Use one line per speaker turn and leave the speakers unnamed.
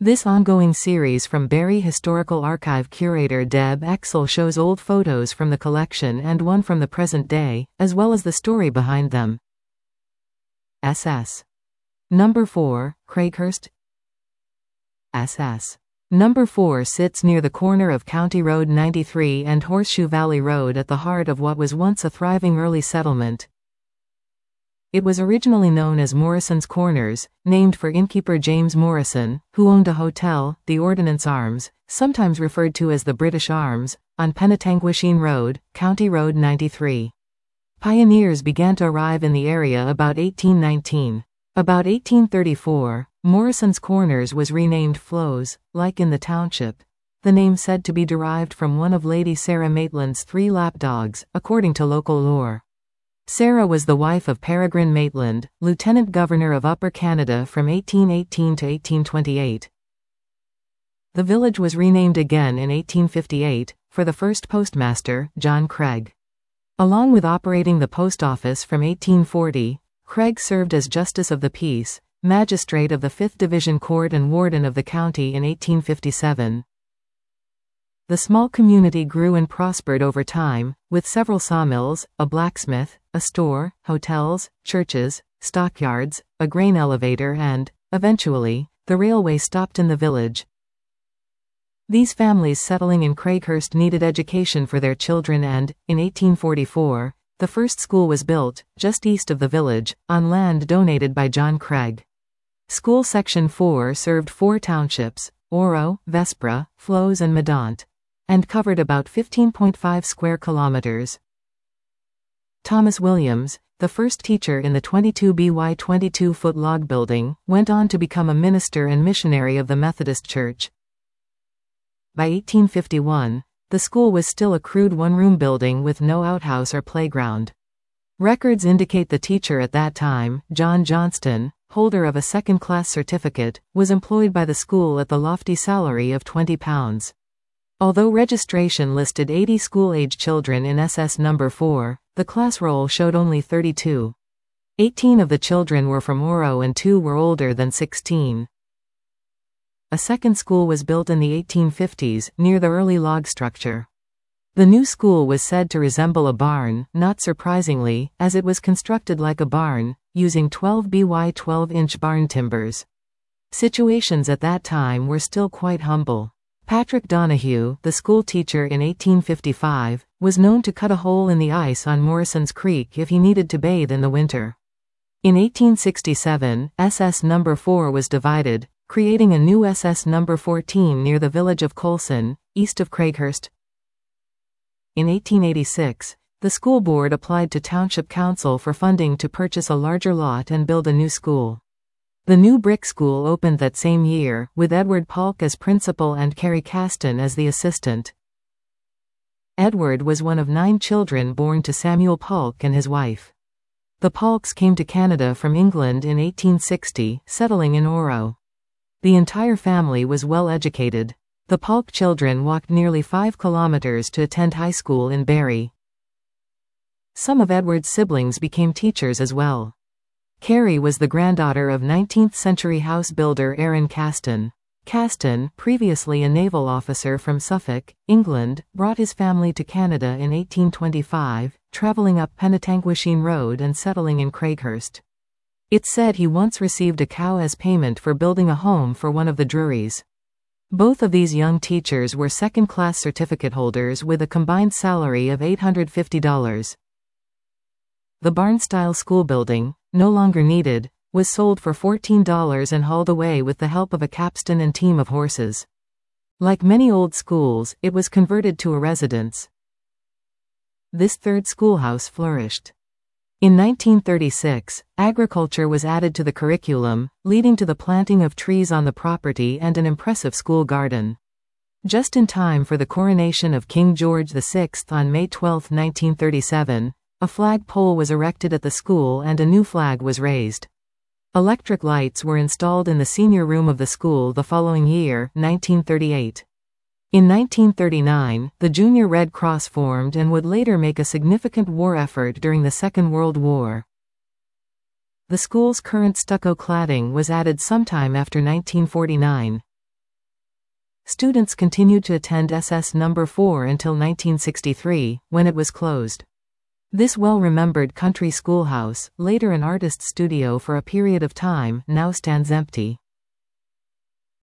This ongoing series from Barrie Historical Archive curator Deb Exel shows old photos from the collection and one from the present day, as well as the story behind them. SS. Number 4, Craighurst. SS. Number 4 sits near the corner of County Road 93 and Horseshoe Valley Road at the heart of what was once a thriving early settlement. It was originally known as Morrison's Corners, named for innkeeper James Morrison, who owned a hotel, the Ordnance Arms, sometimes referred to as the British Arms, on Penetanguishene Road, County Road 93. Pioneers began to arrive in the area about 1819. About 1834, Morrison's Corners was renamed Flows, like in the township. The name said to be derived from one of Lady Sarah Maitland's 3 lapdogs, according to local lore. Sarah was the wife of Peregrine Maitland, Lieutenant Governor of Upper Canada from 1818 to 1828. The village was renamed again in 1858, for the first postmaster, John Craig. Along with operating the post office from 1840, Craig served as Justice of the Peace, Magistrate of the 5th Division Court and Warden of the county in 1857. The small community grew and prospered over time, with several sawmills, a blacksmith, a store, hotels, churches, stockyards, a grain elevator and, eventually, the railway stopped in the village. These families settling in Craighurst needed education for their children and, in 1844, the first school was built, just east of the village, on land donated by John Craig. School Section 4 served 4 townships, Oro, Vespra, Flows and Medant, and covered about 15.5 square kilometers. Thomas Williams, the first teacher in the 22 by 22-foot log building, went on to become a minister and missionary of the Methodist Church. By 1851, the school was still a crude one-room building with no outhouse or playground. Records indicate the teacher at that time, John Johnston, holder of a second-class certificate, was employed by the school at the lofty salary of £20. Although registration listed 80 school-age children in SS number 4, the class roll showed only 32. 18 of the children were from Oro and 2 were older than 16. A second school was built in the 1850s, near the early log structure. The new school was said to resemble a barn, not surprisingly, as it was constructed like a barn, using 12 by 12-inch barn timbers. Situations at that time were still quite humble. Patrick Donahue, the school teacher in 1855, was known to cut a hole in the ice on Morrison's Creek if he needed to bathe in the winter. In 1867, SS number 4 was divided, creating a new SS number 14 near the village of Colson, east of Craighurst. In 1886, the school board applied to Township Council for funding to purchase a larger lot and build a new school. The new brick school opened that same year, with Edward Polk as principal and Carrie Caston as the assistant. Edward was one of 9 children born to Samuel Polk and his wife. The Polks came to Canada from England in 1860, settling in Oro. The entire family was well educated. The Polk children walked nearly 5 kilometers to attend high school in Barrie. Some of Edward's siblings became teachers as well. Carrie was the granddaughter of 19th-century house builder Aaron Caston. Caston, previously a naval officer from Suffolk, England, brought his family to Canada in 1825, traveling up Penetanguishene Road and settling in Craighurst. It's said he once received a cow as payment for building a home for one of the Drurys. Both of these young teachers were second-class certificate holders with a combined salary of $850. The barn-style school building, no longer needed, was sold for $14 and hauled away with the help of a capstan and team of horses. Like many old schools, it was converted to a residence. This third schoolhouse flourished. In 1936, agriculture was added to the curriculum, leading to the planting of trees on the property and an impressive school garden. Just in time for the coronation of King George VI on May 12, 1937, a flag pole was erected at the school and a new flag was raised. Electric lights were installed in the senior room of the school the following year, 1938. In 1939, the Junior Red Cross formed and would later make a significant war effort during the Second World War. The school's current stucco cladding was added sometime after 1949. Students continued to attend SS No. 4 until 1963, when it was closed. This well-remembered country schoolhouse, later an artist's studio for a period of time, now stands empty.